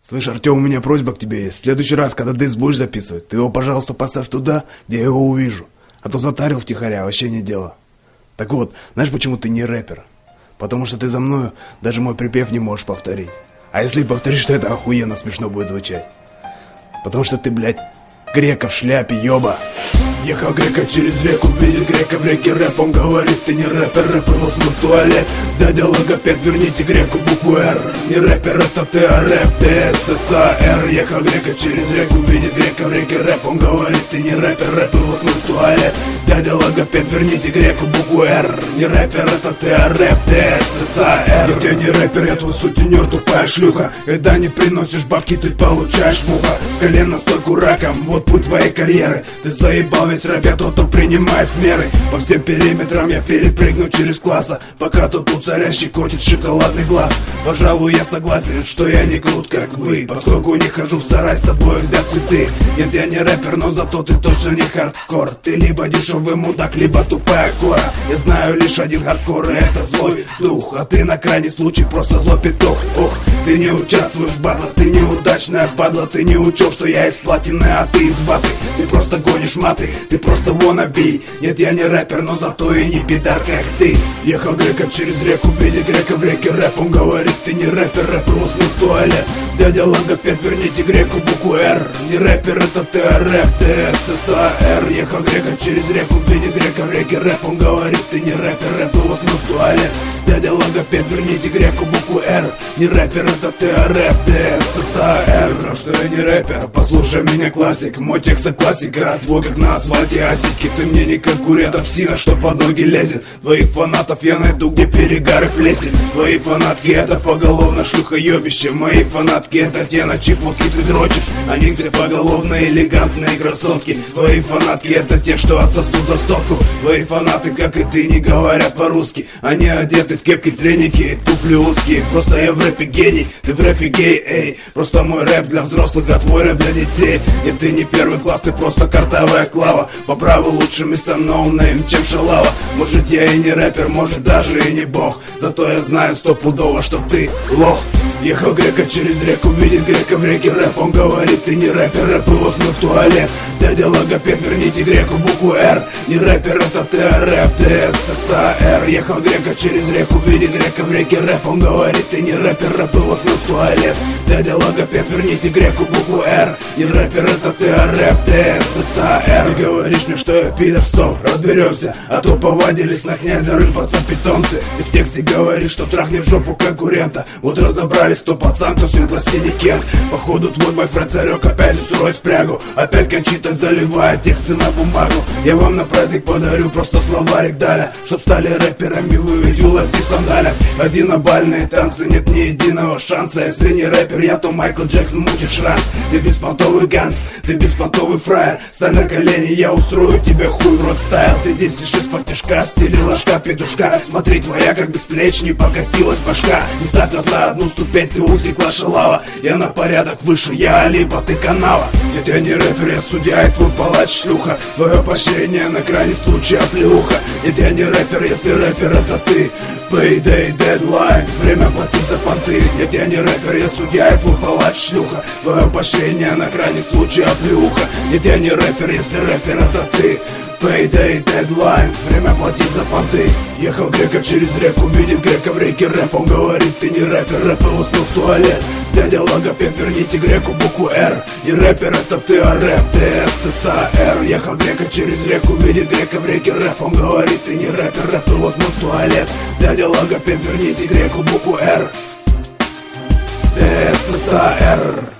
Слышь, Артем, у меня просьба к тебе есть. В следующий раз, когда диск будешь записывать, ты его, пожалуйста, поставь туда, где я его увижу. А то затарил втихаря, вообще не дело. Так вот, знаешь, почему ты не рэпер? Потому что ты за мною даже мой припев не можешь повторить. А если повторишь, то это охуенно смешно будет звучать. Потому что ты, блядь, грека в шляпе, ёба. Ехал грека через реку, видит грека в реке рэп. Он говорит, ты не рэпер, рэпер уснул в туалет. Дядя логопед, верните греку букву Р. Не рэпер, это ты, а рэп, ты СССР. Ехал грека через реку, видит грека в реке рэп. Он говорит, ты не рэпер, рэпер уснул в туалет. Дядя логопед, верните греку букву Р. Не рэпер, это ты, а рэп, ты СССР. Я не рэпер, я твой сутенер, тупая шлюха. Когда не приносишь бабки, ты получаешь муха. С колена стойку раком, вот путь твоей карьеры. Ты заебал весь рэп, я тот, кто принимает меры. По всем периметрам я перепрыгну через класса, пока тут у царя щекотит шоколадный глаз. Пожалуй, я согласен, что я не крут, как вы, поскольку не хожу в сарай с собой взять цветы. Нет, я не рэпер, но зато ты точно не хардкор. Ты либо дешевый мудак, либо тупая кора. Я знаю лишь один хардкор, и это злой дух. А ты на крайний случай просто злой петух. Ох, ты не участвуешь в батлах, ты неудачная падла. Ты не учел, что я из платины, а ты из ваты. Ты просто гонишь маты, ты просто wannabe. Нет, я не рэпер, но зато и не пидар, как ты. Ехал грека через реку, видит грека в реке рэп. Он говорит, ты не рэпер, рэпер уснул в туалет. Дядя логопед, верните греку букву Р. Не рэпер, это ты, а рэп, ты СССР. Ехал грека через реку, видит грека в реке рэп. Он говорит, ты не рэпер, рэпер уснул в туалет. Дядя логопед, верните греку букву Р. Не рэпер, это ты, а рэп, ты СССР. Что я не рэпер, послушай меня, классик. Мой текст классика, а твой как на асфальте асики. Ты мне не конкурент, а псина, что под ноги лезет. Твоих фанатов я найду, где перегар и плесень. Твои фанатки это поголовно шлюхоебище. Мои фанатки это те, на чьи фотки ты дрочишь. Они все поголовно элегантные красотки. Твои фанатки это те, что отсосут за стопку. Твои фанаты, как и ты, не говорят по-русски. Они одеты в кепки, треники и туфли узкие. Просто я в рэпе гений, ты в рэпе гей, эй. Просто мой рэп для взрослых, а твой рэп для детей. Нет, ты не первый класс, ты просто картовая клава. По праву лучше мистер ноунейм, чем шалава. Может я и не рэпер, может даже и не бог. Зато я знаю стопудово, что ты лох. Ехал грека через реку, видит грека в реке рэп. Он говорит, ты не рэпер, рэп его смыл в туалет. Дядя логопед, верните греку букву Р. Не рэпер, это ты, а рэп, ты СССР. Ехал грека через реку, видит грека в реке рэп. Он говорит, ты не рэпер, рэп его смыл в туалет. Дядя логопед, верните греку букву Р. Не рэпер, это ты, а рэп, ты СССР. Ты говоришь мне, что я пидор, стоп, разберемся. А то повадились на князя рыпаться питомцы. Ты в тексте говоришь, что трахни в жопу конкурента. Вот разобрались, кто пацан, кто светло-синий кент. Походу твой бойфренд царек опять усуровать в прягу. Опять кончита заливает тексты на бумагу. Я вам на праздник подарю просто словарик Даля, чтоб стали рэперами вы ведь в лосих сандалях. Одинобальные танцы, нет ни единого шанса. Если не рэпер я, то Майкл Джексон мутит шранс. Ты беспонтовый ганс, ты беспонтовый фраер. Стань на колени, я устрою тебе хуй в рот стайл. Ты десишь из-под тяжка, в стиле ложка петушка. Смотри, твоя как без плеч не покатилась башка. Не ставь нас на одну ступень, ты усекла шалава. Я на порядок выше, я Алиба, ты канава. Нет, я не рэпер, я судья и твой палач шлюха. Твое поощрение на крайний случай оплеуха. Нет, я не рэпер, если рэпер это ты. Payday, deadline, время платить за понты. Нет, я не рэпер, я судья и твой палач шлюха. Твое поощрение на крайний случай оплеуха. Нет, я не рэпер, если рэпер это ты. Payday, deadline, время платить за понты. Ехал грека через реку, видит грека в реке рэп. Он говорит, ты не рэпер, рэп его смыл в туалет. Дядя логопед, верните греку букву Р. Не рэпер, это ты, а рэп, ты СССР. Ехал грека через реку, видит грека в реке рэп. Он говорит, ты не рэпер, рэп его смыл в туалет. Дядя логопед, верните греку букву Р. Ты СССР.